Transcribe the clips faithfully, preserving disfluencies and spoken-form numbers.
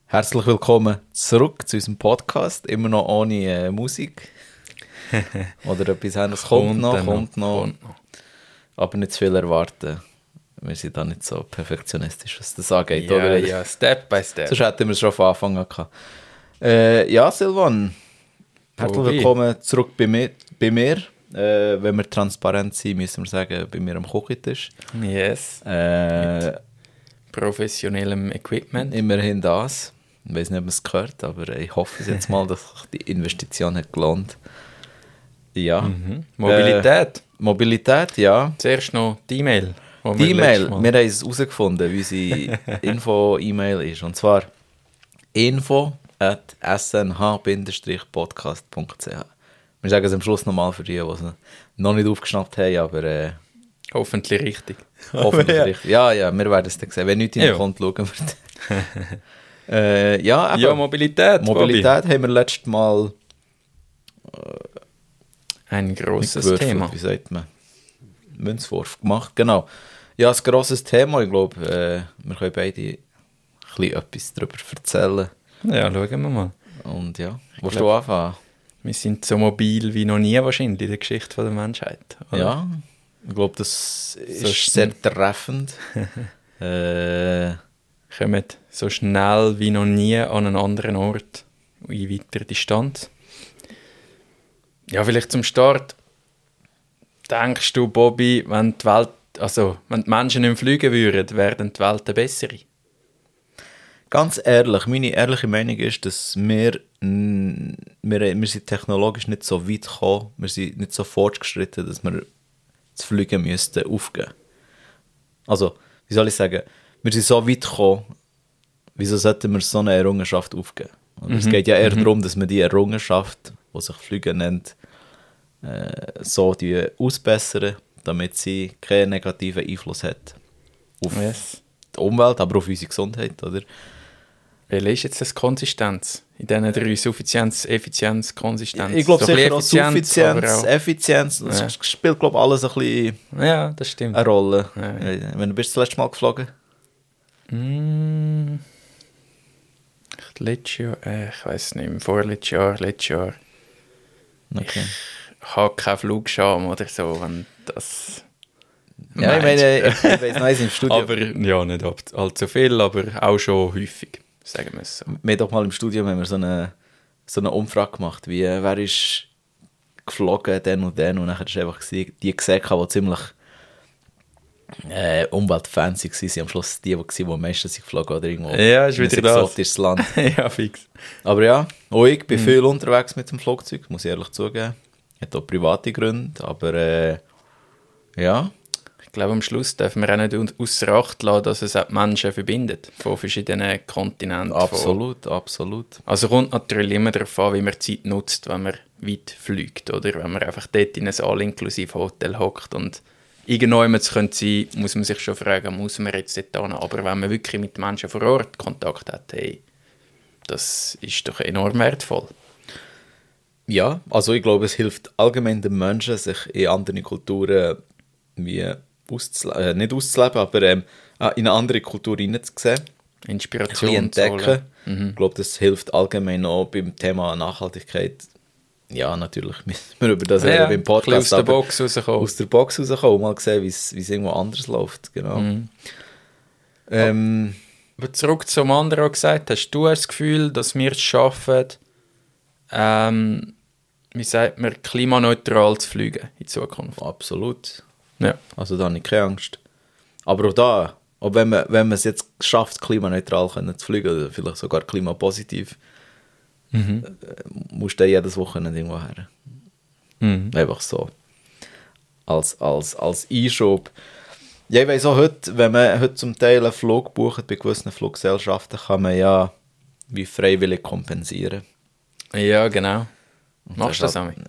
Herzlich willkommen zurück zu unserem Podcast. Immer noch ohne äh, Musik. Oder etwas anderes. Kommt noch, kommt noch. Kommt noch. Aber nicht zu viel erwarten. Wir sind da nicht so perfektionistisch, was das angeht. Ja, oder? ja, Step by Step. Sonst hätten wir es schon von Anfang an gehabt. Äh, ja, Silvan. Herzlich willkommen zurück bei mir. Bei mir. Äh, wenn wir transparent sind, müssen wir sagen, bei mir am Küchentisch. Yes. Äh, professionellem Equipment. Immerhin das. Ich weiß nicht, ob man es gehört, aber ich hoffe es jetzt mal, dass sich die Investition hat gelohnt. Ja. Mhm. Mobilität. Äh, Mobilität, ja. Zuerst noch die E-Mail. Die E-Mail, wir haben es herausgefunden, wie unsere Info-E-Mail ist. Und zwar info at s n h podcast punkt c h. Wir sagen es am Schluss nochmal für die, die es noch nicht aufgeschnappt haben, aber äh, hoffentlich richtig. Hoffentlich ja. richtig. Ja, ja, wir werden es dann sehen. Wenn nicht in den Konto schauen wir. äh, ja, ja, Mobilität. Mobilität Bobby. Haben wir letztes Mal äh, ein grosses gewürfelt, Thema. Wie sagt man? Münzwurf gemacht, genau. Ja, ein grosses Thema. Ich glaube, äh, wir können beide ein bisschen etwas darüber erzählen. Ja, schauen wir mal. Und ja, willst du anfangen? Wir sind so mobil wie noch nie wahrscheinlich in der Geschichte der Menschheit. Oder? Ja, ich glaube, das ist so sehr treffend. äh, Kommen so schnell wie noch nie an einen anderen Ort in weiter Distanz. Ja, vielleicht zum Start. Denkst du, Bobby, wenn die Welt, also wenn die Menschen nicht mehr fliegen würden, wären die Welt eine bessere? Ganz ehrlich, meine ehrliche Meinung ist, dass wir, wir, wir sind technologisch nicht so weit gekommen, wir sind nicht so fortgeschritten, dass wir das Fliegen müssten aufgeben. Also, wie soll ich sagen, wir sind so weit gekommen, wieso sollten wir so eine Errungenschaft aufgeben? Und mhm. Es geht ja eher mhm. darum, dass man die Errungenschaft, die sich Fliegen nennt, äh, so die ausbessern, damit sie keinen negativen Einfluss hat auf yes. die Umwelt, aber auf unsere Gesundheit, oder? Welche ist jetzt das Konsistenz? In diesen drei Suffizienz, Effizienz, Konsistenz? Ich glaube, so sicher auch Suffizienz, auch Effizienz, das ja. spielt, glaube ich, alles ein bisschen ja, das stimmt. eine Rolle. Ja, ja. Wenn du bist das letzte Mal geflogen? Mm, letztes Jahr, äh, ich weiß nicht, im vorletzten Jahr, letztes Jahr. Okay. Ich habe keinen Flugscham oder so, wenn das... Ja, ich meine, ich weiß noch, im Studium... aber, ja, nicht allzu viel, aber auch schon häufig, sagen wir es so. Wir haben doch mal im Studium haben wir so eine, so eine Umfrage gemacht, wie, wer ist geflogen, den und den, und dann hast du einfach die gesehen, die ziemlich äh, umweltfans waren, am Schluss die, die, die am meisten sind geflogen oder irgendwo. Ja, ist wieder das. Exotisches Land. Ja, fix. Aber ja, auch ich bin mhm. viel unterwegs mit dem Flugzeug, muss ich ehrlich zugeben. Hat auch private Gründe, aber äh, ja. Ich glaube, am Schluss dürfen wir auch nicht außer Acht lassen, dass es auch die Menschen verbindet, von verschiedenen Kontinenten. Absolut, von... absolut. Also kommt natürlich immer darauf an, wie man Zeit nutzt, wenn man weit fliegt, oder? Wenn man einfach dort in ein all-inklusive Hotel hockt und irgendjemand sein könnte, muss man sich schon fragen, muss man jetzt dort hin? Aber wenn man wirklich mit den Menschen vor Ort Kontakt hat, hey, das ist doch enorm wertvoll. Ja, also ich glaube, es hilft allgemein den Menschen, sich in andere Kulturen wie auszuleben, äh, nicht auszuleben, aber ähm, in eine andere Kultur hineinzusehen. Inspiration entdecken. Mhm. Ich glaube, das hilft allgemein auch beim Thema Nachhaltigkeit. Ja, natürlich müssen wir über das ja, beim Podcast aus der Box rauskommen. Aus der Box rauskommen, mal sehen, wie es irgendwo anders läuft. Genau. Mhm. Ähm, aber zurück zum anderen, was du gesagt hast. Du hast das Gefühl, dass wir es schaffen, ähm, wie sagt man, klimaneutral zu fliegen in Zukunft? Absolut. Ja. Also da habe ich keine Angst. Aber auch da, auch wenn man, wenn man es jetzt schafft, klimaneutral können zu fliegen, oder vielleicht sogar klimapositiv, mhm. musst du jedes Wochenende irgendwo her. Mhm. Einfach so. Als, als, als Einschub. Ja, ich weiss auch heute, wenn man heute zum Teil einen Flug bucht, bei gewissen Fluggesellschaften, kann man ja wie freiwillig kompensieren. Ja, genau. Machst du das auch?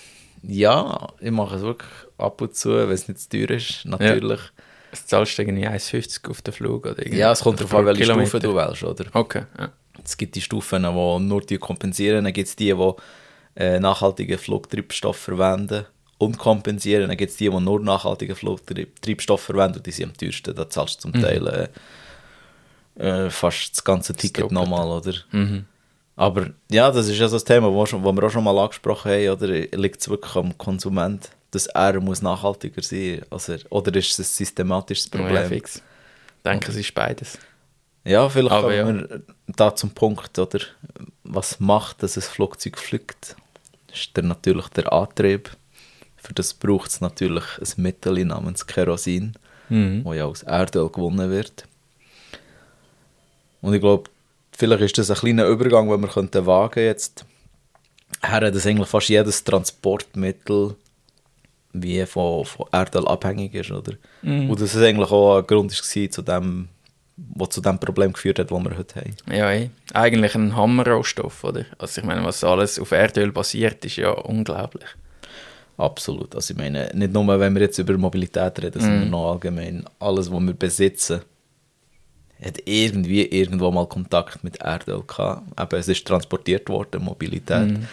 Ja, ich mache es wirklich ab und zu, wenn es nicht zu teuer ist, natürlich. Ja. Es zahlst du irgendwie eins Fünfzig auf den Flug? Oder ja, es kommt darauf an, welche Kilometer. Stufe du wählst, oder? Okay, ja. Es gibt die Stufen, die nur die kompensieren, dann gibt es die, die äh, nachhaltigen Flugtreibstoff verwenden und kompensieren, dann gibt es die, die nur nachhaltigen Flugtreibstoff verwenden und die sind am teuersten, da zahlst du zum mhm. Teil äh, fast das ganze Ticket Doppelte. nochmal, oder? Mhm. Aber ja, das ist ja so das Thema, wo, schon, wo wir auch schon mal angesprochen haben, oder? Liegt es wirklich am Konsument, dass er muss nachhaltiger sein muss? Also, oder ist es ein systematisches Ja, Problem? fix. Ich denke, es ist beides. Ja, vielleicht Aber kommen ja. wir da zum Punkt, oder? Was macht, dass ein Flugzeug fliegt? Das ist der, natürlich der Antrieb. Für das braucht es natürlich ein Mittel namens Kerosin, Mhm. wo ja aus Erdöl gewonnen wird. Und ich glaube, vielleicht ist das ein kleiner Übergang, den wir könnten wagen jetzt. Her, dass eigentlich fast jedes Transportmittel wie von, von Erdöl abhängig ist, oder? Mhm. Und dass es eigentlich auch ein Grund war, zu dem, was zu dem Problem geführt hat, das wir heute haben. Ja, eh. Eigentlich ein Hammerrohstoff, oder? Also ich meine, was alles auf Erdöl basiert, ist ja unglaublich. Absolut. Also ich meine, nicht nur, wenn wir jetzt über Mobilität reden, sondern Mhm. noch allgemein. Alles, was wir besitzen, hat irgendwie irgendwo mal Kontakt mit Erdöl gehabt. Eben, es ist transportiert worden, Mobilität. Mhm.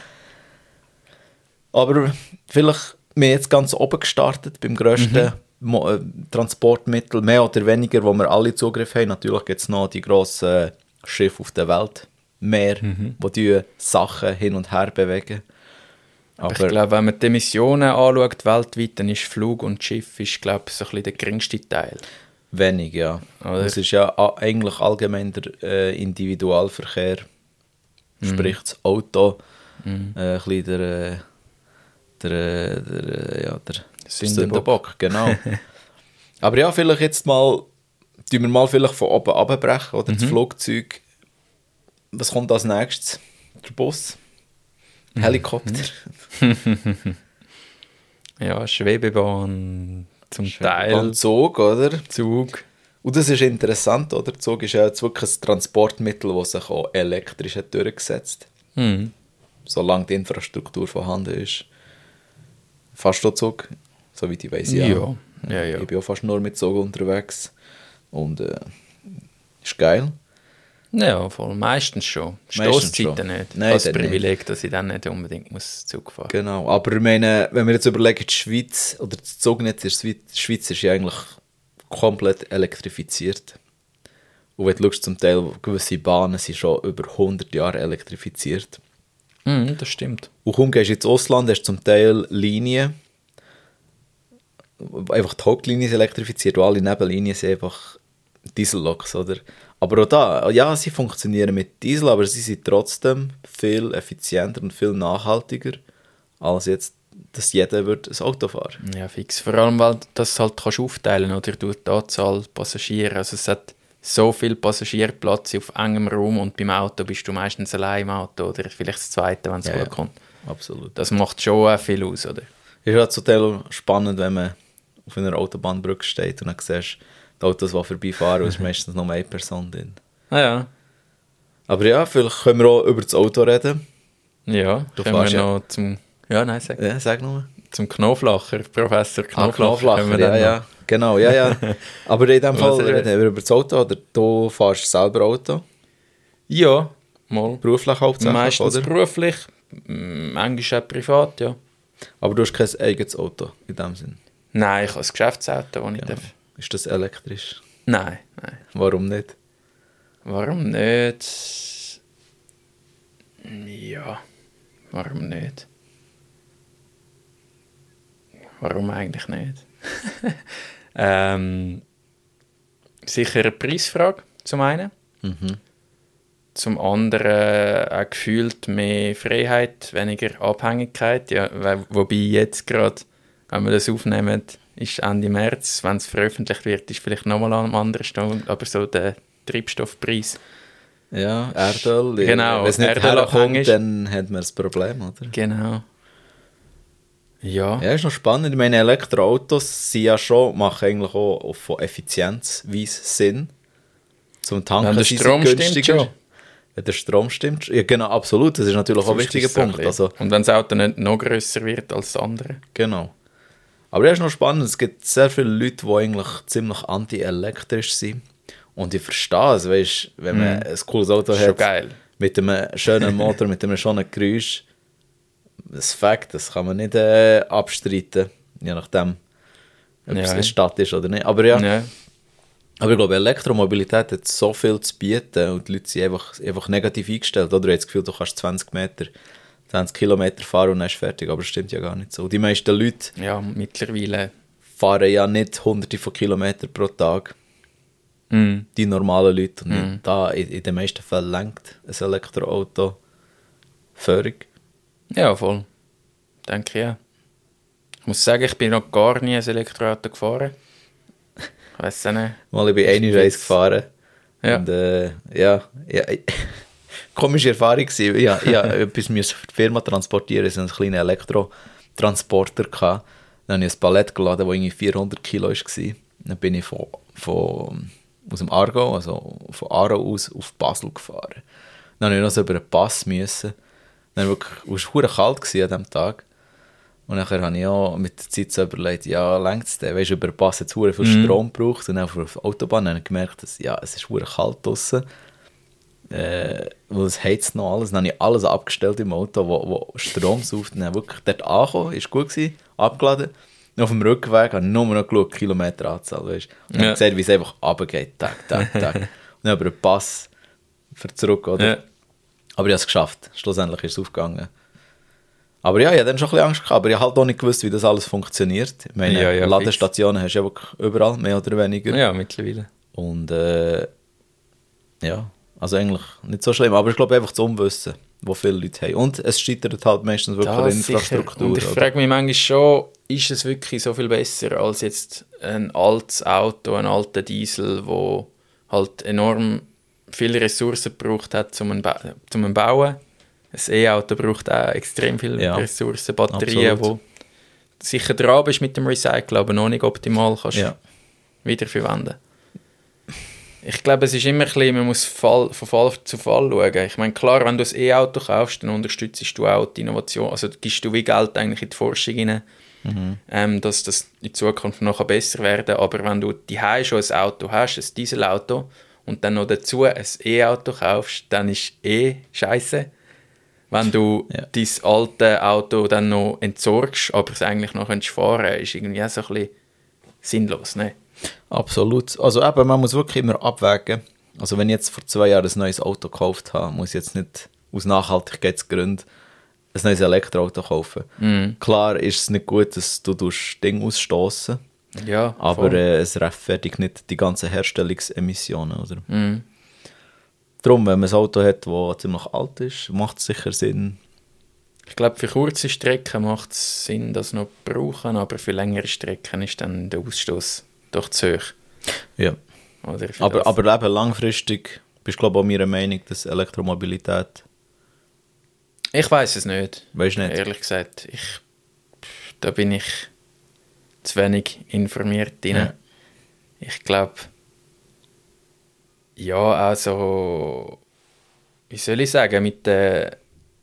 Aber vielleicht, wir haben jetzt ganz oben gestartet, beim grössten Mo äh, Transportmittel, mehr oder weniger, wo wir alle Zugriff haben. Natürlich gibt es noch die grossen Schiffe auf der Welt, mehr, Mhm. die die Sachen hin und her bewegen. Aber ich glaube, wenn man die Emissionen anschaut weltweit, dann ist Flug und Schiff ist, glaube ich, so ein bisschen der geringste Teil. Wenig, ja. Oder? Es ist ja a- eigentlich allgemein der äh, Individualverkehr, sprich das Auto, Mhm. äh, ein bisschen der, äh, der, äh, der, äh, ja, der Sündenbock. Sündenbock, genau. Aber ja, vielleicht jetzt mal, tun wir mal vielleicht von oben abbrechen, oder das Mhm. Flugzeug. Was kommt als nächstes? Der Bus? Helikopter? Ja, Schwebebahn, zum Teil Beim Zug, oder? Zug. Und das ist interessant, oder? Der Zug ist ja jetzt wirklich ein Transportmittel, das sich auch elektrisch hat durchgesetzt Mhm. solange die Infrastruktur vorhanden ist. Fast der Zug, soweit ich weiss, ja. Ja, ja, ja. Ich bin auch fast nur mit Zug unterwegs. Und äh, ist geil. Ja, voll. Meistens schon. Meistens Stoßzeiten schon. nicht. Nein, Ich habe das dann Privileg, dass ich dann nicht unbedingt muss Zug fahren muss. Genau. Aber ich meine, wenn wir jetzt überlegen, die Schweiz oder das Zugnetz in der Schweiz, die Schweiz ist ja eigentlich komplett elektrifiziert. Und wenn du schaust, zum Teil gewisse Bahnen sind schon über hundert Jahre elektrifiziert. Mhm, das stimmt. Und kaum gehst du ins Ausland, hast du zum Teil Linien, einfach die Hauptlinie ist elektrifiziert, und alle Nebenlinien sind einfach Dieselloks, oder? Aber auch da, ja, sie funktionieren mit Diesel, aber sie sind trotzdem viel effizienter und viel nachhaltiger, als jetzt, dass jeder wird ein Auto fahren. Ja, fix. Vor allem, weil du das halt kannst aufteilen oder durch die Anzahl Passagiere. Also es hat so viel Passagierplatz auf engem Raum und beim Auto bist du meistens allein im Auto oder vielleicht das zweite, wenn es Ja, gut ja. kommt. Absolut. Das macht schon auch viel aus, oder? Ist halt zum Teil spannend, wenn man auf einer Autobahnbrücke steht und dann siehst, die Autos, die vorbeifahren, und es ist meistens nur eine Person drin. Ah ja. Aber ja, vielleicht können wir auch über das Auto reden. Ja, Du können wir fährst ja- noch zum... Ja, nein, sag. Ja, sag nur. Zum Knoflacher, Professor Ah, Knoflacher. Knoflacher, können wir ja, dann ja. noch- Genau, ja, ja. Aber in dem Was Fall er- reden wir über das Auto, oder du fährst selber Auto, Ja, mal. beruflich hauptsächlich, Meistens oder? beruflich, m, manchmal auch privat, ja. Aber du hast kein eigenes Auto, in dem Sinn. Nein, ich habe ein Geschäftsauto, das ich Ja. darf. Ist das elektrisch? Nein, nein. Warum nicht? Warum nicht? Ja, warum nicht? Warum eigentlich nicht? ähm, sicher eine Preisfrage, zum einen. Mhm. Zum anderen auch gefühlt mehr Freiheit, weniger Abhängigkeit. Ja, weil- wobei jetzt gerade, wenn wir das aufnehmen, ist Ende März. Wenn es veröffentlicht wird, ist vielleicht nochmal an einem anderen Stand, aber so der Treibstoffpreis. Ja, Erdöl. Genau, Wenn es nicht Erdöl herkommt, abhängig. dann hat man ein Problem, oder? Genau. Ja. Ja, ist noch spannend. Ich meine, Elektroautos sind ja schon, machen eigentlich auch von Effizienzweise Sinn. Zum Tanken Wenn der sind sie Strom stimmt, günstiger. schon. Wenn der Strom stimmt. Ja, genau, absolut. Das ist natürlich auch ein Sonst wichtiger ist es ein Punkt. bisschen- Also, Und wenn das Auto nicht noch grösser wird als das andere. genau. Aber das ist noch spannend. Es gibt sehr viele Leute, die eigentlich ziemlich anti-elektrisch sind. Und ich verstehe es, weißt, wenn man Mhm. ein cooles Auto Schon hat, geil. mit einem schönen Motor, mit einem schönen Geräusch. Das Fakt, das kann man nicht äh, abstreiten, je nachdem, ob es Ja. eine Stadt ist oder nicht. Aber ja, Ja. Aber ich glaube, Elektromobilität hat so viel zu bieten und die Leute sind einfach, einfach negativ eingestellt. Oder du hast das Gefühl, du kannst zwanzig Meter, zwanzig Kilometer fahren und dann ist fertig. Aber das stimmt ja gar nicht so. Die meisten Leute Ja, mittlerweile. fahren ja nicht hunderte von Kilometern pro Tag. Mm. Die normalen Leute. Und Mhm. da in, in den meisten Fällen lenkt ein Elektroauto völlig. Ja, voll. Denke ich auch. Ich muss sagen, ich bin noch gar nie ein Elektroauto gefahren. Ich weiss auch nicht. Mal ich bin eine Reise gefahren. Ja. Und äh, ja, ja komische Erfahrung gewesen. Ja, ja, etwas müssen für die Firma transportieren. Es hatte einen kleinen Elektrotransporter gehabt. Dann habe ich ein Palett geladen, das irgendwie vierhundert Kilo war. Dann bin ich von, von, aus dem Aargau, also von Aarau aus, auf Basel gefahren. Dann musste ich noch so über einen Pass. Müssen. Dann war es wirklich kalt an diesem Tag. Und dann habe ich auch mit der Zeit so überlegt, ja, längt es denn? Weißt du, über den Pass hat es verdammt viel Mhm. Strom gebraucht. Und dann auf der Autobahn habe ich gemerkt, dass, ja, es ist verdammt kalt draussen. Äh, weil es heizt noch alles. Dann habe ich alles abgestellt im Auto, wo, wo Strom sauft. Dann wirklich dort angekommen, ist gut gewesen, abgeladen. Und auf dem Rückweg habe ich nur noch geschaut, Kilometeranzahl, weißt du. Und Ja. habe gesehen, wie es einfach runtergeht, Tag, Tag, Tag. Und dann über den Pass für zurück, oder? Ja. Aber ich habe es geschafft. Schlussendlich ist es aufgegangen. Aber ja, ich hatte dann schon ein bisschen Angst gehabt, aber ich habe halt auch nicht gewusst, wie das alles funktioniert. Ich meine, Ja, ja, Ladestationen hast du ja wirklich überall, mehr oder weniger. Ja, mittlerweile. Und äh, ja, also eigentlich nicht so schlimm, aber ich glaube einfach das Unwissen, wo viele Leute haben. Und es scheitert halt meistens wirklich an der sicher. Infrastruktur. Und ich oder? frage mich manchmal schon, ist es wirklich so viel besser als jetzt ein altes Auto, ein alter Diesel, wo halt enorm viele Ressourcen gebraucht hat, um ein ba zum Bauen. Ein E-Auto braucht auch extrem viele Ja, Ressourcen, Batterien, absolut. wo sicher dran bist mit dem Recyceln, aber noch nicht optimal kannst Ja. wiederverwenden. Ich glaube, es ist immer ein bisschen, man muss Fall, von Fall zu Fall schauen. Ich meine, klar, wenn du ein E-Auto kaufst, dann unterstützt du auch die Innovation, also gibst du wie Geld eigentlich in die Forschung rein, Mhm. ähm, dass das in Zukunft noch besser werden kann. Aber wenn du daheim schon ein Auto hast, ein Dieselauto, und dann noch dazu ein E-Auto kaufst, dann ist eh scheiße. Wenn du Ja. dein alte Auto dann noch entsorgst, aber es eigentlich noch fahren könntest, ist irgendwie auch so ein bisschen sinnlos, ne? Absolut. Also eben, man muss wirklich immer abwägen. Also wenn ich jetzt vor zwei Jahren ein neues Auto gekauft habe, muss ich jetzt nicht aus Nachhaltigkeitsgründen ein neues Elektroauto kaufen. Mhm. Klar ist es nicht gut, dass du das Ding ausstoßen, Ja, aber voll. äh, es rechtfertigt nicht die ganzen Herstellungsemissionen. Oder? Mhm. Darum, wenn man ein Auto hat, das ziemlich alt ist, macht es sicher Sinn. Ich glaube, für kurze Strecken macht es Sinn, das noch zu brauchen, aber für längere Strecken ist dann der Ausstoß doch zu hoch. Ja. Oder für Aber, das. aber eben langfristig bist du, glaube ich, auch meiner Meinung, dass Elektromobilität, Ich weiß es nicht. weißt du nicht? Ehrlich gesagt, ich, pff, da bin ich zu wenig informiert drin. Ja. Ich glaube, ja, also, wie soll ich sagen, mit der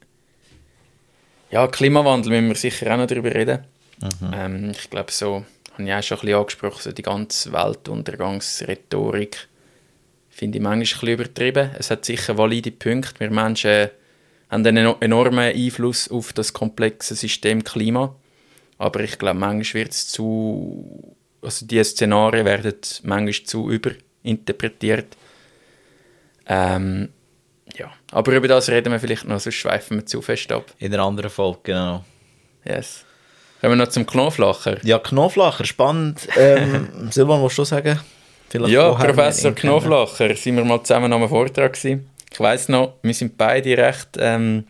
ja, Klimawandel müssen wir sicher auch noch darüber reden. Mhm. Ähm, ich glaube, so, habe ich auch schon ein bisschen angesprochen, so die ganze Weltuntergangsrhetorik finde ich manchmal ein bisschen übertrieben. Es hat sicher valide Punkte. Wir Menschen haben einen enormen Einfluss auf das komplexe System Klima. Aber ich glaube, manchmal wird es zu... Also diese Szenarien werden manchmal zu überinterpretiert. Ähm, ja. Aber über das reden wir vielleicht noch, sonst schweifen wir zu fest ab. In einer anderen Folge, genau. Yes. Kommen wir noch zum Knoflacher. Ja, Knoflacher, spannend. Ähm, Silvan, willst du sagen? Vielleicht Ja, woher wir Professor ihn kennen? Knoflacher, sind wir mal zusammen am Vortrag gewesen. Ich weiss noch, wir sind beide recht, ähm,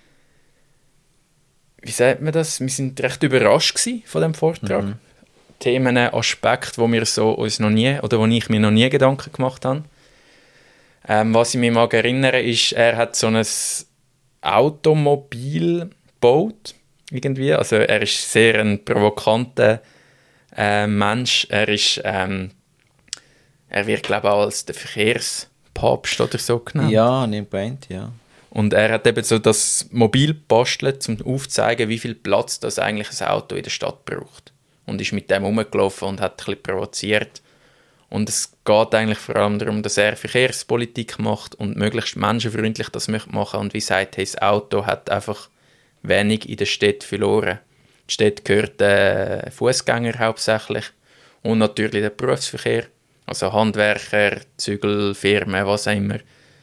wie sagt man das? Wir sind recht überrascht gewesen von dem Vortrag. Mhm. Themen, Aspekte, wo wir so uns noch nie, oder wo ich mir noch nie Gedanken gemacht habe. Ähm, was ich mich mag erinnere, ist, er hat so ein Automobil gebaut, irgendwie. Also er ist sehr ein provokanter äh, Mensch. Er ist, ähm, er wird, glaube ich, auch als der Verkehrspapst oder so genannt. Ja, nicht gemeint, ja. Und er hat eben so das Mobil gebastelt, um aufzuzeigen, wie viel Platz das eigentlich ein Auto in der Stadt braucht. Und ist mit dem rumgelaufen und hat ein bisschen provoziert. Und es geht eigentlich vor allem darum, dass er Verkehrspolitik macht und möglichst menschenfreundlich das machen möchte. Und wie sagt, hey, das Auto hat einfach wenig in der Stadt verloren. Die Stadt gehört den Fußgängern hauptsächlich und natürlich der Berufsverkehr. Also Handwerker, Zügelfirmen, was auch immer.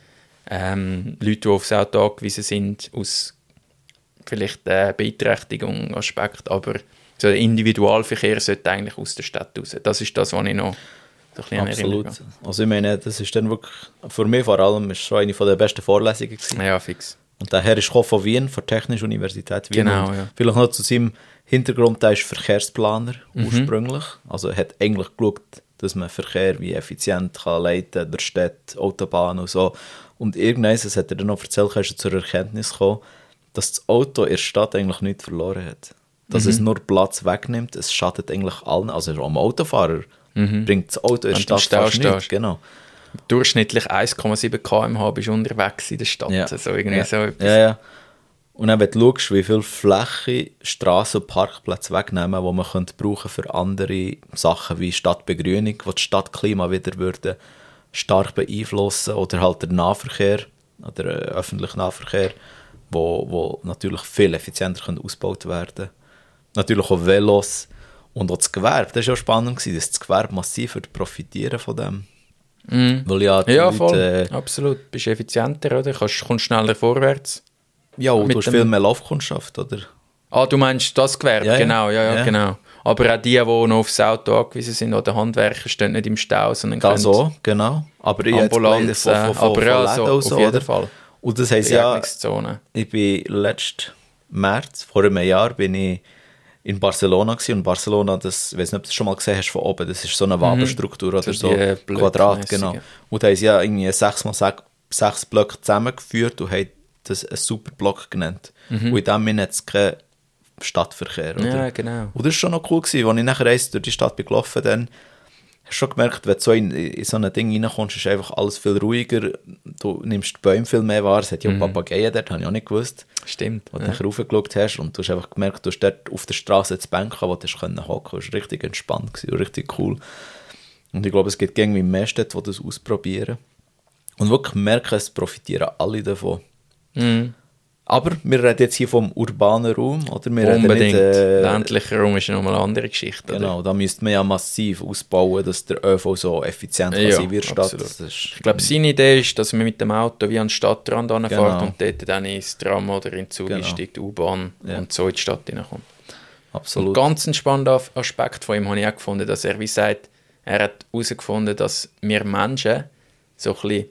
Ähm, Leute, die aufs Auto angewiesen sind, aus vielleicht äh, Beeinträchtigung, Aspekt, aber so der Individualverkehr sollte eigentlich aus der Stadt raus. Das ist das, was ich noch so ein bisschen Absolut. Also ich meine, das ist dann wirklich, für mich vor allem, ist schon eine der besten Vorlesungen gewesen. Ja, fix. Und der Herr ist von Wien, von der Technischen Universität Wien. Genau, und ja. Vielleicht noch zu seinem Hintergrund, der ist Verkehrsplaner Mhm. ursprünglich. Also er hat eigentlich geschaut, dass man Verkehr wie effizient kann leiten durch Städte, Autobahnen und so. Und irgendwann, das hat er dann noch erzählt, ist er zur Erkenntnis gekommen, dass das Auto in der Stadt eigentlich nichts verloren hat. Dass Mhm. es nur Platz wegnimmt, es schadet eigentlich allen, also auch dem Autofahrer Mhm. bringt das Auto in der Wenn du im Stadt Stau fast nichts. stehst. Genau. Durchschnittlich eins Komma sieben Kilometer pro Stunde bist du unterwegs in der Stadt. Ja. Also irgendwie ja. so etwas. Ja, ja. Und dann, wenn du schaust, wie viel Fläche Strassen und Parkplätze wegnehmen, die man könnte brauchen für andere Sachen wie Stadtbegrünung, die das Stadtklima wieder würde stark beeinflussen, oder halt der Nahverkehr, oder äh, öffentlicher Nahverkehr, wo, wo natürlich viel effizienter können ausgebaut werden. Natürlich auch Velos und auch das Gewerbe. Das war auch spannend, gewesen, dass das Gewerbe massiv wird profitieren von dem. Mhm. Weil ja, die Ja, Leute, voll. äh, Absolut. Du bist effizienter, oder? Kannst, kommst schneller vorwärts. ja, und Mit du hast dem- viel mehr Laufkundschaft, oder? Ah, du meinst das Gewerbe? Ja, ja. Genau, ja, ja, Ja. genau. Aber auch die, die noch aufs Auto angewiesen sind, oder Handwerker, stehen nicht im Stau, sondern Das können auch, genau. Aber ich hätte Ambulanz, von, von, äh, von, aber von ja, Läden so, und auf so, jeden oder? Fall. Und das heisst ja, Begegnungszone. ich bin letzten März, vor einem Jahr, bin ich in Barcelona gewesen. Und Barcelona, das, ich weiß nicht, ob du das schon mal gesehen hast von oben, das ist so eine Wabenstruktur oder So so, die Blöcke Quadrat, mässig, genau. ja. Und da haben sie ja irgendwie sechs mal sechs, sechs Blöcke zusammengeführt und haben das einen Superblock genannt. Und in dem Sinne hat es keinen Stadtverkehr, oder? Ja, genau. Und das war schon noch cool gewesen, als ich nachher eins durch die Stadt bin gelaufen bin, hast du schon gemerkt, wenn du so in, in so ein Ding reinkommst, ist einfach alles viel ruhiger, du nimmst die Bäume viel mehr wahr, es hat ja auch Papageien dort, habe ich auch nicht gewusst, Stimmt. wo du Ja. nachher raufgeschaut hast und du hast einfach gemerkt, du hast dort auf der Straße das Bank, wo du hocken konntest, das war richtig entspannt gewesen, und richtig cool. Und ich glaube, es gibt irgendwie mehr Städte, die das ausprobieren und wirklich merken, es profitieren alle davon. Mhm. Aber wir reden jetzt hier vom urbanen Raum, oder? Wir reden Unbedingt. nicht, äh, Ländlicher Raum ist nochmal eine andere Geschichte. Oder? Genau, da müsste man ja massiv ausbauen, dass der ÖV so effizient kann Ja, sein wie in der Stadt. absolut. Das ist, Ich glaube, seine Idee ist, dass man mit dem Auto wie an den Stadtrand anfährt Genau. und dort dann ins Tram oder in den Zug Genau. einsteigt, U-Bahn Ja. und so in die Stadt hineinkommt. absolut. Und ganz ein spannender Aspekt von ihm habe ich auch gefunden, dass er wie sagt, er hat herausgefunden, dass wir Menschen so ein bisschen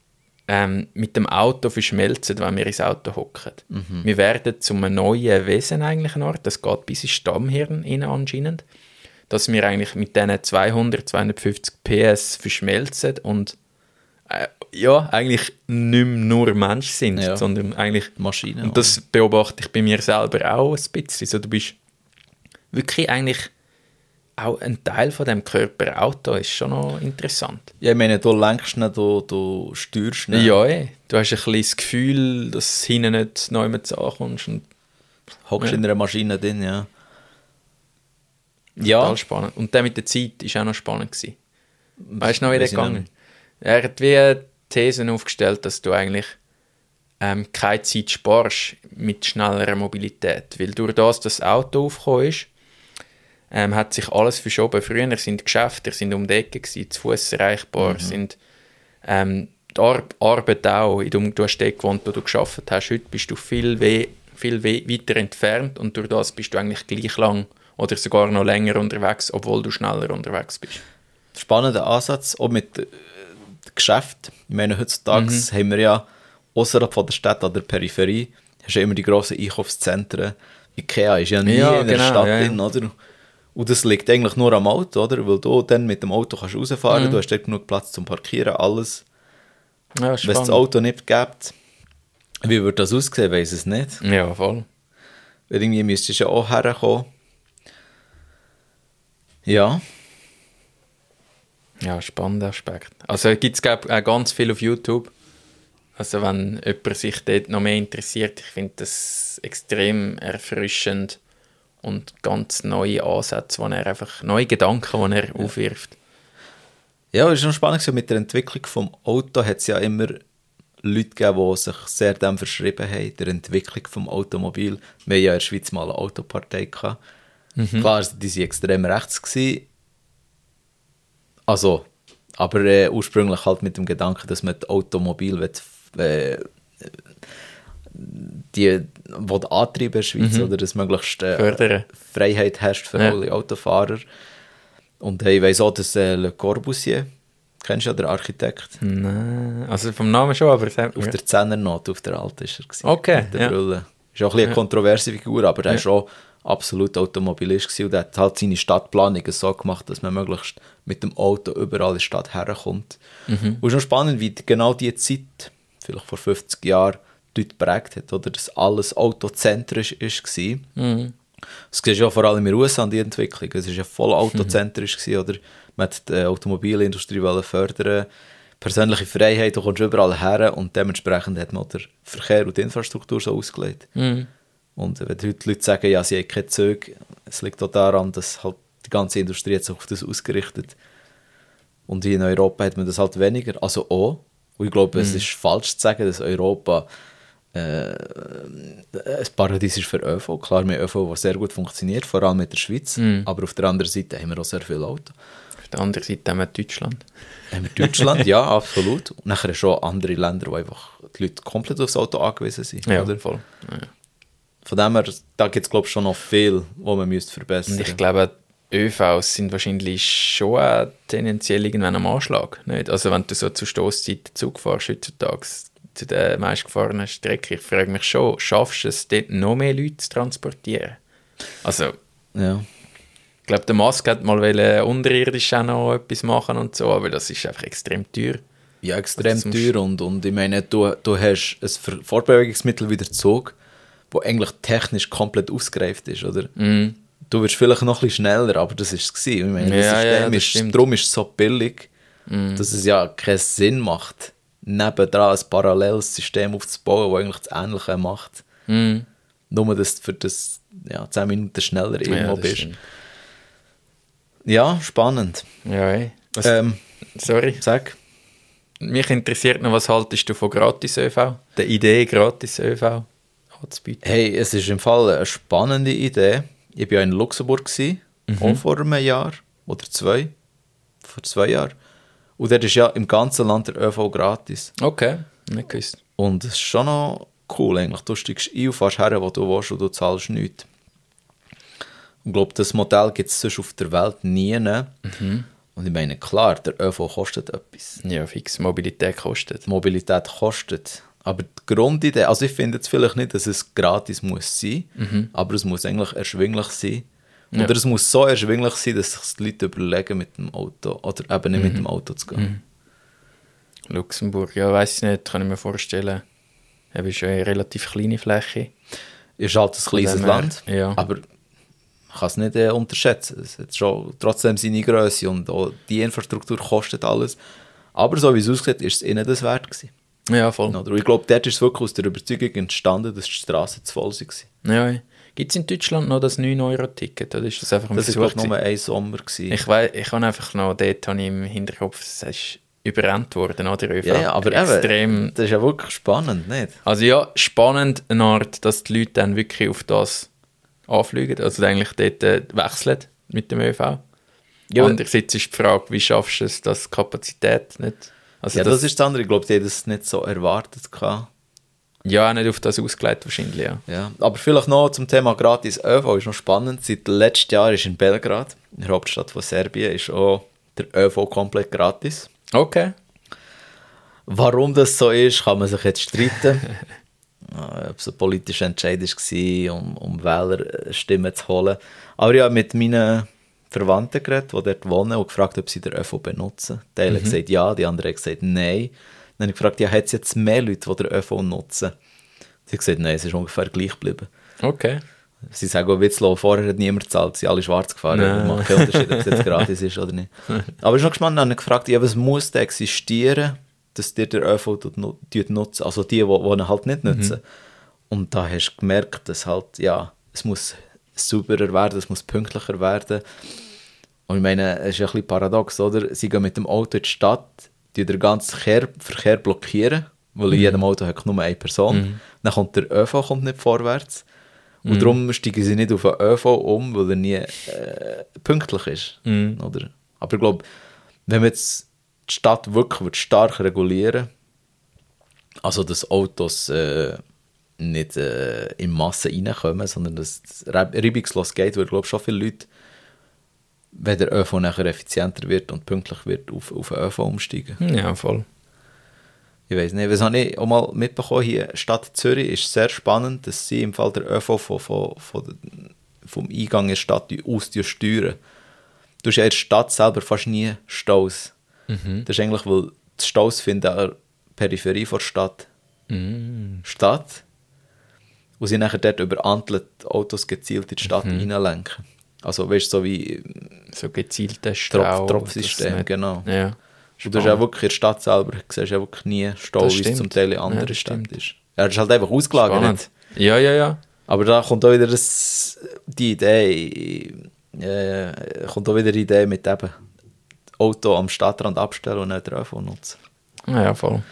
ähm, mit dem Auto verschmelzen, wenn wir ins Auto hocken. Mhm. Wir werden zu einem neuen Wesen eigentlich eine Art, das geht bis ins Stammhirn rein anscheinend, dass wir eigentlich mit diesen zweihundert, zweihundertfünfzig P S verschmelzen und äh, ja, eigentlich nicht mehr nur Mensch sind, Ja. sondern eigentlich Maschinen. und das beobachte ich bei mir selber auch ein bisschen. So, du bist wirklich eigentlich auch ein Teil von dem Körper. Auto ist schon noch interessant. ja, ich meine, du lenkst nicht, du, du steuerst nicht. Ja, eh. Du hast ein bisschen das Gefühl, dass du hinten nicht neu mit ankommst. Und Hockst Ja. in einer Maschine drin, ja. total Ja, spannend. Und der mit der Zeit war auch noch spannend gewesen. Weißt du noch, wie der Weiss ich nicht gegangen ist? Er hat wie eine These aufgestellt, dass du eigentlich ähm, keine Zeit sparst mit schnellerer Mobilität. Weil durch das, dass das Auto aufgekommen ist, ähm, hat sich alles verschoben. Früher sind Geschäfte sind um die Ecke gewesen, zu Fuß erreichbar, sind ähm, die Ar Arbeit auch. Du, du hast dort gewohnt, wo du gearbeitet hast. Heute bist du viel, we viel we weiter entfernt und durch das bist du eigentlich gleich lang oder sogar noch länger unterwegs, obwohl du schneller unterwegs bist. spannender Ansatz, auch mit äh, Geschäft. Ich meine, heutzutage haben wir ja außerhalb von der Stadt an der Peripherie, hast du ja immer die grossen Einkaufszentren. Ikea ist ja nie Ja, in der genau, Stadt ja, ja. drin, oder? Und das liegt eigentlich nur am Auto, oder? Weil du dann mit dem Auto kannst rausfahren, du hast dort genug Platz zum Parkieren, alles. Ja, Wenn es spannend. das Auto nicht gibt, wie würde das aussehen, weiss es nicht. Ja, voll. Weil irgendwie müsstest du ja auch herkommen. Ja, Ja, spannender Aspekt. Also gibt es auch ganz viel auf YouTube. Also wenn jemand sich dort noch mehr interessiert, ich finde das extrem erfrischend und ganz neue Ansätze, wo er einfach, neue Gedanken, die er aufwirft. ja, es ist noch spannend, so mit der Entwicklung vom Auto hat es ja immer Leute gegeben, die sich sehr dem verschrieben haben, der Entwicklung vom Automobil. Wir hatten ja in der Schweiz mal eine Autopartei gehabt. Klar, die waren extrem rechts gewesen. Also, Aber äh, ursprünglich halt mit dem Gedanken, dass man das Automobil will, äh, die, wo der Antrieb in der Schweiz, Mhm. oder das möglichst äh, Fördern. Freiheit herrscht für Ja. alle Autofahrer. Und äh, ich weiss auch, dass äh, Le Corbusier, kennst du ja den Architekt? Nein, also vom Namen schon, aber sagt Auf mir. der Zehnernote, auf der alten ist er gewesen. Okay, Mit der ja. Brille. Ist auch ein bisschen eine Ja. kontroverse Figur, aber er Ja. ist auch absolut Automobilist gewesen und er hat halt seine Stadtplanung so gemacht, dass man möglichst mit dem Auto überall in die Stadt herkommt. Mhm. Und es ist noch spannend, wie genau diese Zeit, vielleicht vor fünfzig Jahren, dort geprägt hat, oder? Dass alles autozentrisch war. Mhm. Das siehst du ja vor allem in den U S A, die Entwicklung. Es war ja voll autozentrisch, gewesen, oder? Man hat die Automobilindustrie wollen fördern, persönliche Freiheit, du kommst überall her und dementsprechend hat man den Verkehr und die Infrastruktur so ausgelegt. Mhm. Und wenn heute die Leute sagen, ja, sie haben keine Züge, es liegt auch daran, dass halt die ganze Industrie hat sich auf das ausgerichtet. Und in Europa hat man das halt weniger, also auch. Und ich glaube, es ist falsch zu sagen, dass Europa äh, ein Paradies ist für ÖV. Klar, wir haben ÖV, der sehr gut funktioniert, vor allem mit der Schweiz. Mhm. Aber auf der anderen Seite haben wir auch sehr viele Autos. Auf der anderen Seite haben wir Deutschland. Haben wir Deutschland, ja, absolut. Und nachher schon andere Länder, wo einfach die Leute komplett aufs Auto angewiesen sind. Ja, Oder? voll. Ja. Von dem her, da gibt es glaube ich schon noch viel, was man müsste verbessern Und müsste. ich glaube, ÖVs sind wahrscheinlich schon auch tendenziell irgendwann am Anschlag. Nicht? Also wenn du so zu Stoßzeiten Zug fährst heutzutage, zu der meistgefahrenen Strecke, ich frage mich schon, schaffst du es, dort noch mehr Leute zu transportieren? Also, Ja. ich glaube, der Musk hat mal wollen, unterirdisch auch noch etwas machen und so, aber das ist einfach extrem teuer. Ja, extrem Also das teuer und, und ich meine, du, du hast ein Ver- Fortbewegungsmittel wie der Zug, wo eigentlich technisch komplett ausgereift ist, oder? Mhm. Du wirst vielleicht noch ein bisschen schneller, aber das war es gewesen. Ich meine, das Ja, ja, System das ist, stimmt. darum ist es so billig, Mhm. dass es ja keinen Sinn macht, nebendran ein paralleles System aufzubauen, das eigentlich das Ähnliche macht. Mhm. Nur, dass du für das ja, zehn Minuten schneller irgendwo Ja, das bist. stimmt. Ja, spannend. Ja, ey. Was, Ähm, sorry. sag. Mich interessiert noch, was haltest du von Gratis-ÖV? Der Idee, Gratis-ÖV anzubieten? Hey, es ist im Fall eine spannende Idee. Ich war ja in Luxemburg, gewesen, auch vor einem Jahr oder zwei. Vor zwei Jahren. Und dort ist ja im ganzen Land der ÖV gratis. Okay, nicht gewusst. Und es ist schon noch cool eigentlich. Du steigst ein und fährst her, wo du willst und du zahlst nichts. Ich glaube, das Modell gibt es sonst auf der Welt nie. Mhm. Und ich meine, klar, der ÖV kostet etwas. Ja, fix. Mobilität kostet. Die Mobilität kostet. Aber die Grundidee, also ich finde jetzt vielleicht nicht, dass es gratis muss sein, aber es muss eigentlich erschwinglich sein. Ja. Oder es muss so erschwinglich sein, dass sich die Leute überlegen, mit dem Auto oder eben nicht mit dem Auto zu gehen. Luxemburg, ja, weiß ich nicht, kann ich mir vorstellen. Es ist eine relativ kleine Fläche. Ist halt ein kleines dem her, Land, ja. aber man kann es nicht äh, unterschätzen. Es hat schon trotzdem seine Größe und auch die Infrastruktur kostet alles. Aber so wie es aussieht, ist es ihnen das wert gewesen. Ja, voll. Oder? Und ich glaube, dort ist es wirklich aus der Überzeugung entstanden, dass die Straßen zu voll waren. Ja, gibt es in Deutschland noch das neun Euro Ticket oder ist das einfach ein Das war Versuch glaube ich nur gewesen? ein Sommer. Gewesen. Ich weiß, ich habe einfach noch, dort habe ich im Hinterkopf, es ist überrannt worden, oder? ÖV. Ja, ja, aber extrem. eben, das ist ja wirklich spannend, nicht? Also ja, spannend eine Art, dass die Leute dann wirklich auf das anfliegen, also eigentlich dort äh, wechseln mit dem ÖV. Ja, Andererseits ist die Frage, wie schaffst du es, dass die Kapazität nicht... Also ja, das, das ist das andere. Ich glaube, die haben das nicht so erwartet. Gehabt. ja, auch nicht auf das ausgelegt wahrscheinlich, ja. Ja. Aber vielleicht noch zum Thema gratis ÖV, ist noch spannend. Seit letztem Jahr ist in Belgrad, in der Hauptstadt von Serbien, ist auch der ÖV komplett gratis. Okay. Warum das so ist, kann man sich jetzt streiten. Äh, Ob es ein politischer Entscheid war, um, um Wählerstimmen zu holen. Aber ja, mit meinen Verwandten geredet, die dort wohnen, und gefragt, ob sie den ÖV benutzen. Die einen haben gesagt ja, die anderen haben gesagt nein. Dann habe ich gefragt, ja, hat es jetzt mehr Leute, die den ÖV nutzen? Sie haben gesagt, nein, es ist ungefähr gleich geblieben. Okay. Sie sagen auch Witzlo, vorher hat niemand gezahlt, sie sind alle schwarz gefahren. Nein. Das macht keinen Unterschied, ob es jetzt gratis ist oder nicht. Aber ich bin noch gespannt, dann habe ich gefragt, ja, was muss denn existieren, dass die den ÖV nu- nutzen, also die, die, die ihn halt nicht nutzen. Und da hast du gemerkt, dass halt, ja, es muss sauberer werden, es muss pünktlicher werden. Und ich meine, es ist ein bisschen paradox, oder? Sie gehen mit dem Auto in die Stadt, die den ganzen Verkehr, Verkehr blockieren, weil in jedem Auto hat nur eine Person. Dann kommt der ÖV kommt nicht vorwärts. Und darum steigen sie nicht auf den ÖV um, weil er nie äh, pünktlich ist. Mhm. Oder? Aber ich glaube, wenn man jetzt die die Stadt wirklich wird stark regulieren. Also, dass Autos äh, nicht äh, in Massen reinkommen, sondern dass es reibungslos geht, weil, glaube ich, schon viele Leute, wenn der ÖV nachher effizienter wird und pünktlich wird, auf, auf den ÖV umsteigen. Ja, voll. Ich weiß nicht, was habe ich auch mal mitbekommen, hier Stadt Zürich ist sehr spannend, dass sie im Fall der ÖV von, von, von, vom Eingang in die Stadt aus steuern. Du hast ja in der Stadt selber fast nie Staus. Mhm. Das ist eigentlich, weil die Staus finden an der Peripherie der Stadt Mhm. statt und sie nachher dort über andere Autos gezielt in die Stadt Mhm. reinlenken. Also weißt du, so wie So gezielter Stau. Tropf, das Tropfsystem, nicht- genau. Ja. Und du hast ja wirklich in der Stadt selber, siehst ja wirklich nie Stau, Das wie es stimmt. zum Teil in Ja, anderen das Städten stimmt. ist. Ja, das ist halt einfach ausgelagert. Spannend. Ja, ja, ja. Aber da kommt auch wieder das, die Idee, äh, kommt auch wieder die Idee mit eben Auto am Stadtrand abstellen und nicht den ÖV nutzen. Ja, ja, voll.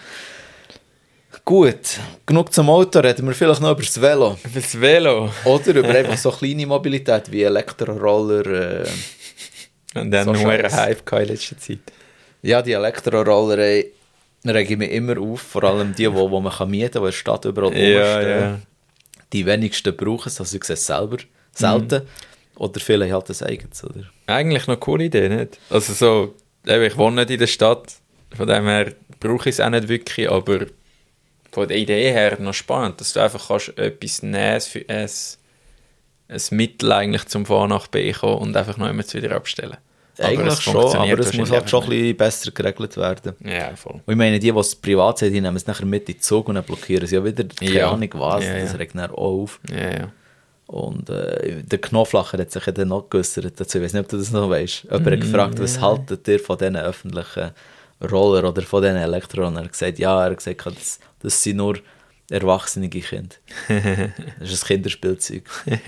Gut, genug zum Auto, reden wir vielleicht noch über das Velo. Fürs Velo. Oder über einfach so kleine Mobilität wie Elektroroller. Äh, Und dann So nur ein Scheiß. Hype gehabt in letzter Zeit. ja, die Elektroroller ey, rege ich mich immer auf, vor allem die, wo, wo man kann mieten kann, die in der Stadt überall Ja, rumstehen. ja. Die wenigsten brauchen es, also ich sehe es selber selten. Oder viele haben halt das eigenes, oder? Eigentlich noch eine coole Idee, nicht? Also so, eben, ich wohne nicht in der Stadt, von dem her brauche ich es auch nicht wirklich, aber von der Idee her noch spannend, dass du einfach kannst etwas nehmen für ein, ein Mittel eigentlich zum Fahren nach B kommen und einfach noch immer wieder abstellen. Eigentlich schon, aber es muss halt schon ein bisschen besser geregelt werden. Ja, voll. Und ich meine, die, die es privat sind, die nehmen es nachher mit in den Zug und dann blockieren sie ja wieder, keine Ja. Ahnung was, Ja, das ja. regt dann auch auf. Ja, ja. Und äh, der Knoflacher hat sich ja dann noch geäussert dazu, ich weiß nicht, ob du das noch weißt. Jemand hat gefragt, was haltet ihr von diesen öffentlichen Roller oder von diesen Elektronen? Er hat gesagt, ja, er hat gesagt, das, das sind nur erwachsene Kinder. Das ist ein Kinderspielzeug.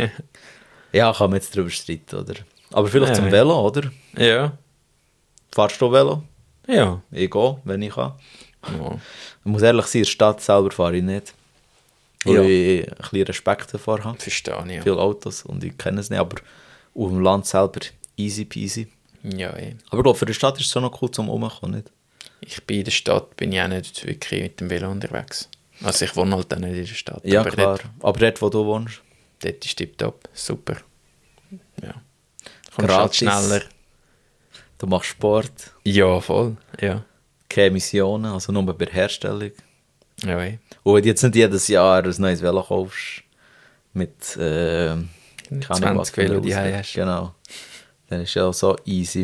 Ja, kann man jetzt darüber streiten, oder? Aber vielleicht Ja, zum ja. Velo, oder? Ja. Fahrst du Velo? Ja. Ich gehe, wenn ich kann. Ja. Ich muss ehrlich sein, in der Stadt selber fahre ich nicht. Weil Ja. ich ein bisschen Respekt davor habe. Verstehe ich, ja. Viele Autos und ich kenne es nicht, aber auf dem Land selber easy peasy. Ja, eh. Aber ich glaube, für die Stadt ist es schon noch cool zum Rumkommen, nicht? Ich bin in der Stadt, bin ich auch nicht wirklich mit dem Velo unterwegs. Also ich wohne halt auch nicht in der Stadt. Ja, aber klar. Dort, Aber dort, wo du wohnst, dort ist tipptopp. Super. Ja. Kommst gratis. halt schneller. Du machst Sport, Ja, voll. Ja. keine Emissionen, also nur bei der Herstellung. Ja, eh. Und wenn du jetzt nicht jedes Jahr ein neues Velo kaufst, mit äh, keine Ahnung, was zwanzig Velo für die Ausrüstung. hast. Genau. Dann ist ja auch so easy.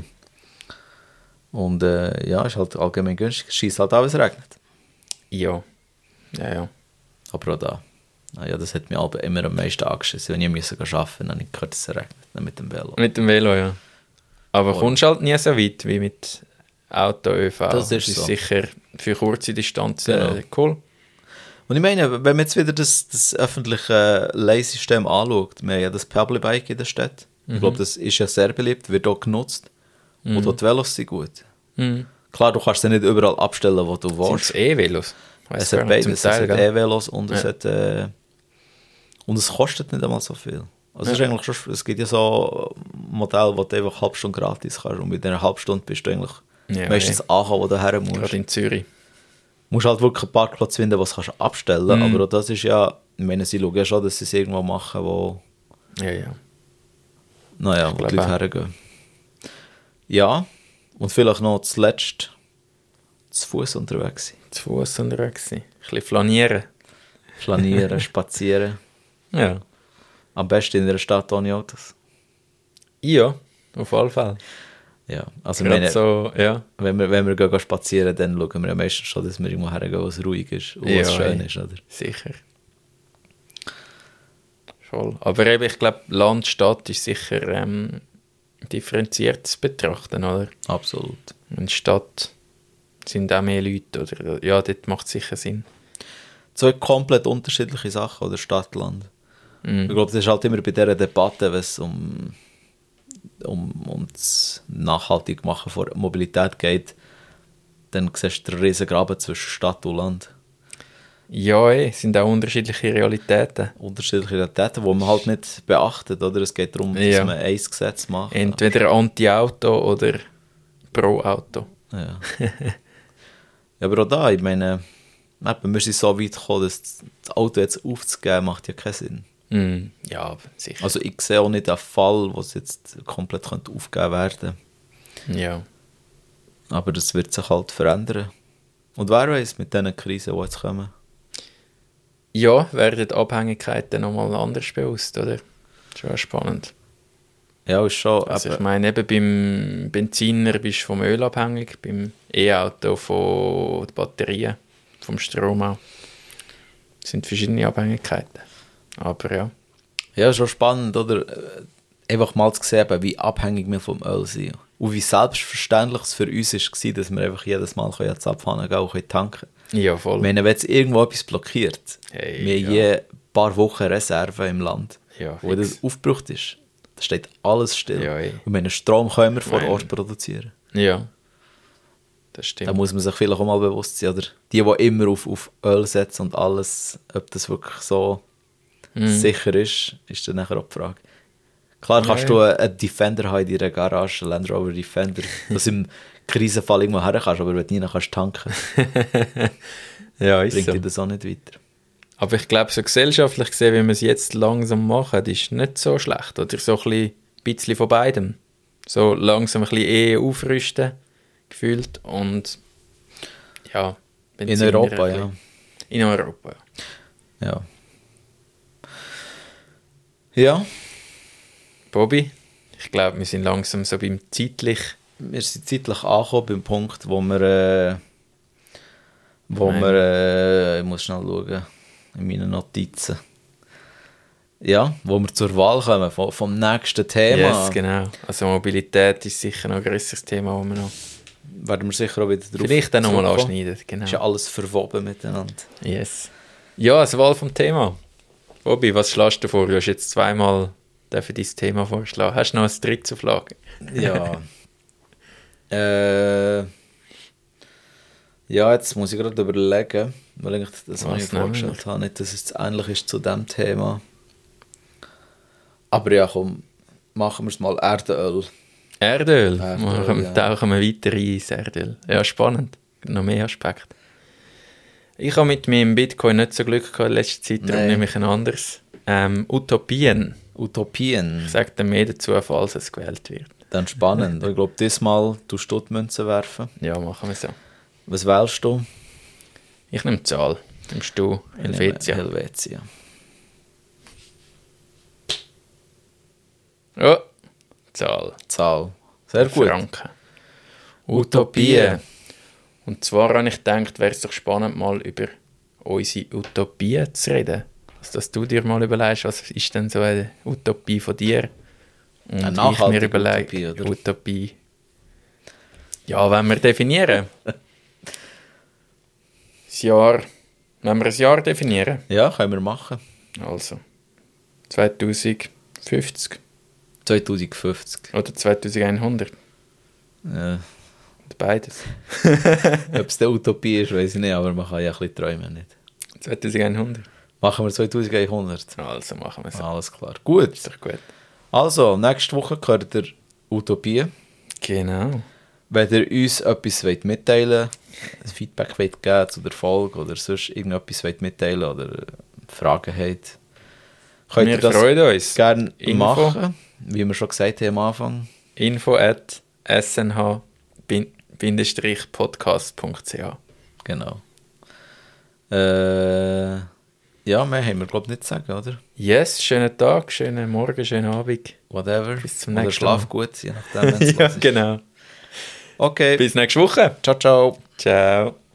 Und äh, ja, ist halt allgemein günstig. Scheiss halt auch, wenn es regnet. Ja. Ja, ja. Aber auch da. Ah ja, das hat mich aber immer am meisten angeschissen. Wenn ich musste arbeiten musste, dann habe ich gehört, dass es regnet. Nicht mit dem Velo. Mit dem Velo, ja. Aber Voll. kommst halt nie so weit wie mit Auto, ÖV. Das ist so. sicher für kurze Distanzen Genau. äh, cool. Und ich meine, wenn man jetzt wieder das, das öffentliche Leihsystem anschaut, wir haben ja das Public Bike in der Stadt. Ich glaube, das ist ja sehr beliebt, wird auch genutzt. Und auch die Velos sind gut. Mhm. Klar, du kannst sie nicht überall abstellen, wo du Sind willst. es E-Velos? Weiss Es gar hat nicht, beides. zum Es Teil, hat gell? E-Velos und es Ja. hat... Äh, und es kostet nicht einmal so viel. Also es, Ja. ist eigentlich schon, es gibt ja so Modelle, wo du einfach eine halbe Stunde gratis kannst. Und mit dieser halben Stunde bist du eigentlich Ja, meistens angekommen, wo du her musst. Gerade in Zürich. Du musst halt wirklich einen Parkplatz finden, was du abstellen kannst. Mhm. Aber auch das ist ja... Ich meine, sie schauen ja schon, dass sie es irgendwo machen, wo... Ja, ja. Naja, wo die glaube Leute auch. hergehen. Ja, und vielleicht noch zuletzt zu Fuß unterwegs sein. Zu Fuß unterwegs sein. Ein bisschen flanieren. Flanieren, spazieren. Ja. Am besten in einer Stadt ohne Autos. Ja, auf alle Fälle. Ja, also ich Gerade meine, so, ja. wenn wir, wenn wir gehen spazieren, dann schauen wir ja meistens schon, dass wir irgendwo hergehen, wo es ruhig ist und wo Ja, es schön ey. ist, oder? Sicher. Voll. Aber eben, ich glaube, Land, Stadt ist sicher ähm, differenziert zu betrachten, oder? Absolut. In Stadt sind auch mehr Leute, oder? Ja, dort macht es sicher Sinn. Zwei komplett unterschiedliche Sachen, oder Stadt-Land. Ich Mhm. glaube, das ist halt immer bei dieser Debatte, wenn es um, um, um das Nachhaltigmachen von Mobilität geht, dann siehst du den riesen Graben zwischen Stadt und Land. Ja, eh, es sind auch unterschiedliche Realitäten. Unterschiedliche Realitäten, die man halt nicht beachtet, oder? Es geht darum, Ja. dass man ein Gesetz macht. Entweder Anti-Auto oder Pro-Auto. Ja. Ja, aber auch da, ich meine, eben, wir sind so weit gekommen, dass das Auto jetzt aufzugeben, macht ja keinen Sinn. Mm, ja, sicher. Also ich sehe auch nicht einen Fall, wo es jetzt komplett könnte aufgegeben werden könnte. Ja. Aber das wird sich halt verändern. Und wer weiß, mit diesen Krisen, die jetzt kommen. Ja, werden die Abhängigkeiten nochmal anders bewusst, oder? Schon spannend. Ja, ist schon. Also eben, ich meine, eben beim Benziner bist du vom Öl abhängig, beim E-Auto von den Batterien, vom Strom auch. Das sind verschiedene Abhängigkeiten. Aber ja. ja, schon spannend, oder? Einfach mal zu sehen, wie abhängig wir vom Öl sind. Und wie selbstverständlich es für uns war, dass wir einfach jedes Mal jetzt abfahren gehen und tanken können. Ja, voll. Ich meine, wenn jetzt irgendwo etwas blockiert, Hey, wir ja. haben je ein paar Wochen Reserven im Land, Ja, wo fix. das aufgebraucht ist, da steht alles still. Ja, ey. Und wenn Strom können wir vor Nein. Ort produzieren. Ja, das stimmt. Da muss man sich vielleicht auch mal bewusst sein, oder? Die, die immer auf, auf Öl setzen und alles, ob das wirklich so Mhm. sicher ist, ist dann nachher auch die Frage. Klar Ja, kannst ja. du einen Defender haben in deiner Garage, einen Land Rover Defender, dass du im Krisenfall irgendwo her kannst, aber wenn du nie kannst tanken, Ja, ist bringt so. dir das auch nicht weiter. Aber ich glaube, so gesellschaftlich gesehen, wie wir es jetzt langsam machen, ist nicht so schlecht. Oder so ein bisschen, bisschen von beidem. So langsam ein bisschen eh aufrüsten, gefühlt. Und ja, In Benziner Europa, ein ja. bisschen. In Europa, ja. Ja. Ja, Bobby, ich glaube, wir sind langsam so beim zeitlich. wir sind zeitlich angekommen beim Punkt, wo wir, äh, wo Nein. wir, äh, ich muss schnell schauen, in meinen Notizen. Ja, wo wir zur Wahl kommen, vom, vom nächsten Thema. Yes, genau. Also Mobilität ist sicher noch ein grösseres Thema, wo wir noch Werden wir sicher auch wieder drauf vielleicht dann nochmal zurückkommen. anschneiden. Genau. Ist ja alles verwoben miteinander. Yes. Ja, also Wahl vom Thema. Bobby, was schlägst du vor? Du hast jetzt zweimal dafür dein Thema vorschlagen. Hast du noch ein drittes auf Lager? Ja. äh, ja, jetzt muss ich gerade überlegen, weil ich das, was Was ich nehmen wir? vorgestellt habe, nicht, dass es ähnlich ist zu diesem Thema. Aber ja, komm, machen wir es mal Erdöl. Erdöl. Erdöl, Machen- ja. Tauchen wir weiter ein ins Erdöl. Ja, spannend. Noch mehr Aspekte. Ich habe mit meinem Bitcoin nicht so Glück gehabt in letzter Zeit, darum Nein. nehme ich ein anderes. Ähm, Utopien. Utopien. Ich sage dann mehr dazu, falls es gewählt wird. Dann spannend. Ich glaube, diesmal tust du die Münzen werfen. Ja, machen wir so. Was wählst du? Ich nehme die Zahl. Nimmst du Helvetia? Helvetia. Ja, Zahl. Zahl. Sehr gut. Franken. Utopien. Und zwar habe ich gedacht, wäre es doch spannend, mal über unsere Utopien zu reden. Also, dass du dir mal überlegst, was ist denn so eine Utopie von dir? Und Eine ich nachhaltige mir überlege, Utopie, oder? Utopie. Ja, wenn wir definieren. Das Jahr. Wenn wir ein Jahr definieren. Ja, können wir machen. Also zwanzig fünfzig zwanzig fünfzig. oder zweitausendeinhundert. Ja. Oder beides. Ob es eine Utopie ist, weiß ich nicht, aber man kann ja ein bisschen träumen. Nicht? zweitausendeinhundert. Machen wir zweitausendeinhundert. Also machen wir es. Alles klar. Gut. Ist doch gut. Also, nächste Woche gehört ihr Utopie. Genau. Wenn ihr uns etwas wollt mitteilen wollt, ein Feedback wollt geben zu der Folge oder sonst irgendetwas wollt mitteilen oder Fragen habt, könnt Wir ihr das freuen uns. gerne Info. machen. Wie wir schon gesagt haben am Anfang. Info at s n h podcast punkt c h. Genau. Äh, ja, mehr haben wir, glaube ich, nicht zu sagen, oder? Yes, schönen Tag, schönen Morgen, schönen Abend. Whatever. Bis zum Oder nächsten schlaf Mal. gut, je nachdem, wenn es Ja, los ist. genau. Okay. Bis nächste Woche. Ciao, ciao. Ciao.